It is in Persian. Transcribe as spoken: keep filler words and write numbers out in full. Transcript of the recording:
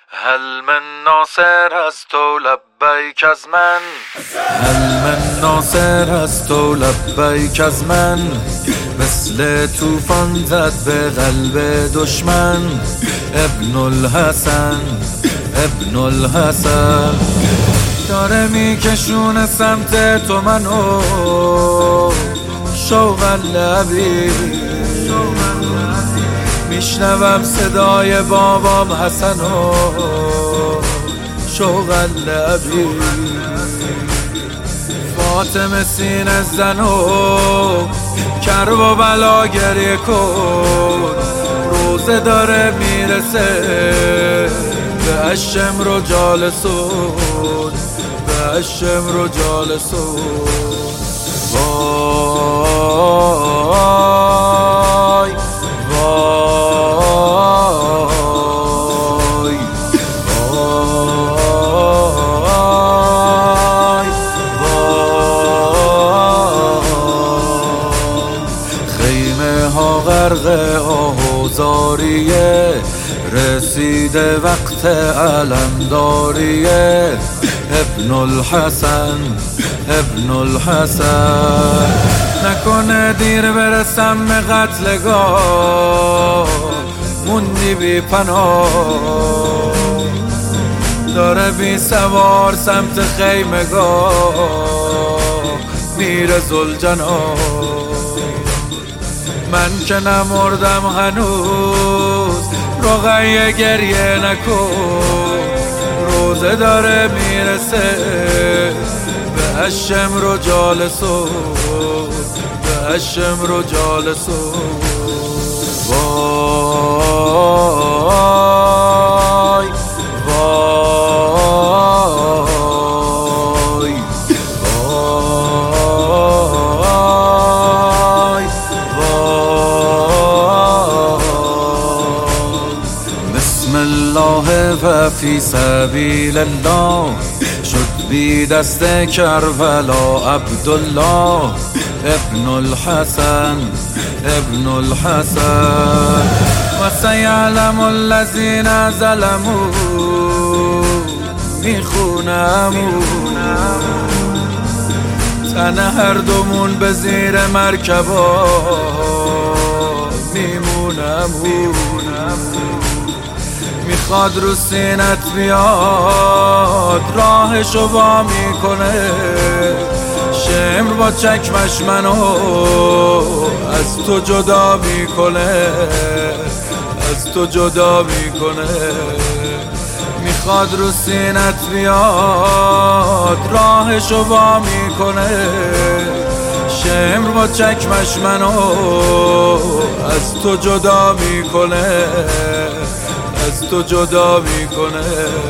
هل من ناصر از تو لبیک از من، هل من ناصر از تو لبیک از من. مثل طوفان زد به قلب دشمن، ابن الحسن ابن الحسن. داره میکشونه سمت تو منو، شوق لبی میشنوم صدای بابام حسنو، شوق لبی. فاطمه سینه زنو کرب و بلا گریه کن، روزه داره میرسه به اشم رو جالسون، به اشم رو جالسون. وای وای وای وای. خیمه ها غرق آه و زاریه، رسیده وقت علمداریه. ابن الحسن ابن الحسن. نکنه دیر برسم به قتلگاه، موندی بی پناه. داره بی سوار سمت خیمگاه میره ذوالجناح. من که نمردم هنوز، رقیه گریه نکن، روزه داره میرسه به اشم رو جالسون، به اشم رو جالسون. وای وای وای وای. بسم الله و فی سبیل الله، شد بی دست کربلا عبدالله. ابن الحسن ابن الحسن. و سیعلم الذین ظلموا، میخونم تن هر دومون به زیر مرکبا میمونم. میخواد رو سینت بیاد، راهشو وا میکنه، شمر با چکمش منو از تو جدا میکنه، از تو جدا میکنه. میخواد رو سینت بیاد، راهشو وا میکنه، شمر با چکمش منو از تو جدا میکنه، از تو جدا میکنه.